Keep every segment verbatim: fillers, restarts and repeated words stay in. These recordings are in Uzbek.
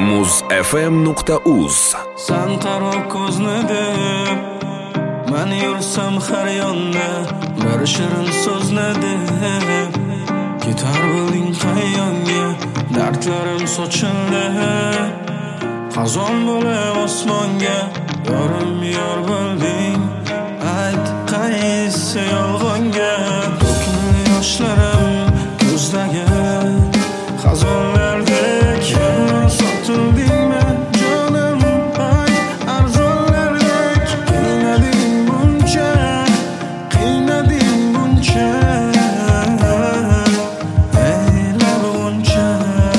muz f m nuqta uz. San qaro ko'zni deb men yursam har yonda, bir shirin so'zni deb ketar bo'ling qayyonga. Dardlarim sochildi qazon bo'lib osmonga. Yorim yor bo'lding, ayt qaysi yolg'onga. To'kildi yoshlarim ko'zdagi xazonlardek. Sotildingmi jonim, ay arzonlardek. Qiynading buncha, qiynading buncha, ey labuncha.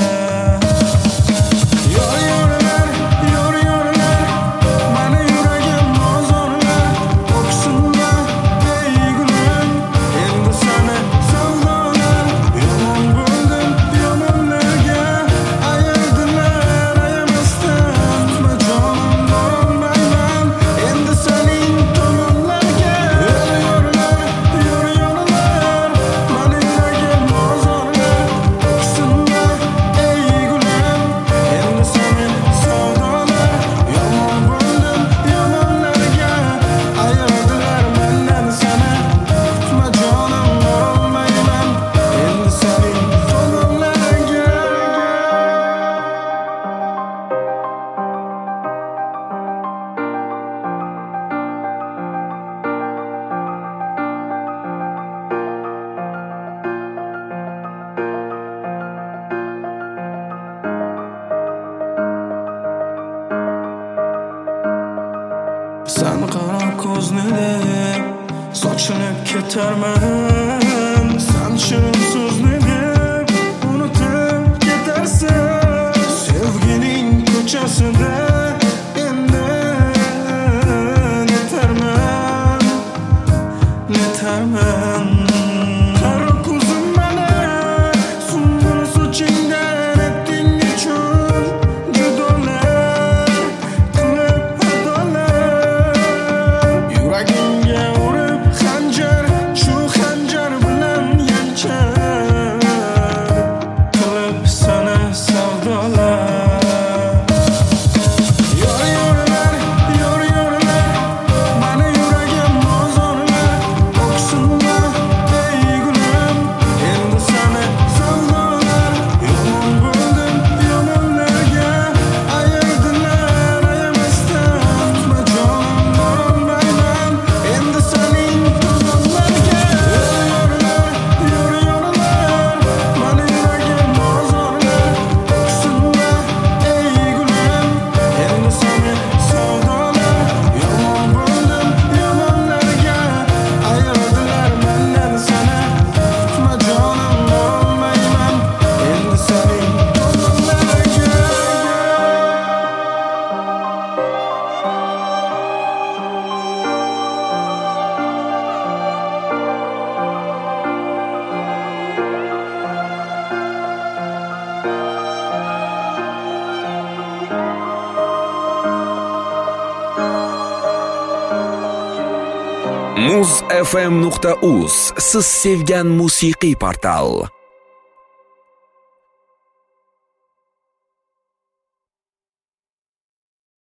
Yor yorlar, yor yorlar, mani yuragim ozorlar. O'ksinlar, ey gulim, endi seni savdolar. Yomon bo'ldim, yomonlarga ayirdilar ayamasdan. Tutma jonim, borolmayman endi sening tomonlarga. Yor yorlar, yor yorlar, mani yuragim ozorlar. O'ksinlar, ey gulim, endi seni savdolar. Yomon bo'ldim, yomonlarga ayirdilar mendan seni. Tutma jonim, borolmayman endi sening tomonlarga. Sen qaro ko'zni deb sochilib ketarman. Sen shirin so'zni deb unutib ketarsan. Sevgining ko'chasida endi netarman, netarman. Qaro ko'zim mana sumbul sochingdan etding nechun judolar qilib xatolar. Yuragingga urib xanjar, shu xanjar bilan yanchar qilib sana savdolar. Yor yorlar, yor yorlar, mani yuragim ozorlar. O'ksinlar, ey gulim, endi seni savdolar. Yomon bo'ldim, yomonlarga ayirdilar ayamasdan. Tutma jonim, borolmayman endi sening tomonlarga. Yor yorlar, yor yorlar, mani yuragim ozorlar. O'ksinlar, ey gulim, endi seni savdolar. Yomon bo'ldim, yomonlarga ayirdilar mendan seni. Tutma jonim, borolmayman endi sening tomonlarga. muz f m nuqta uz. Siz sevgan musiqiy portal.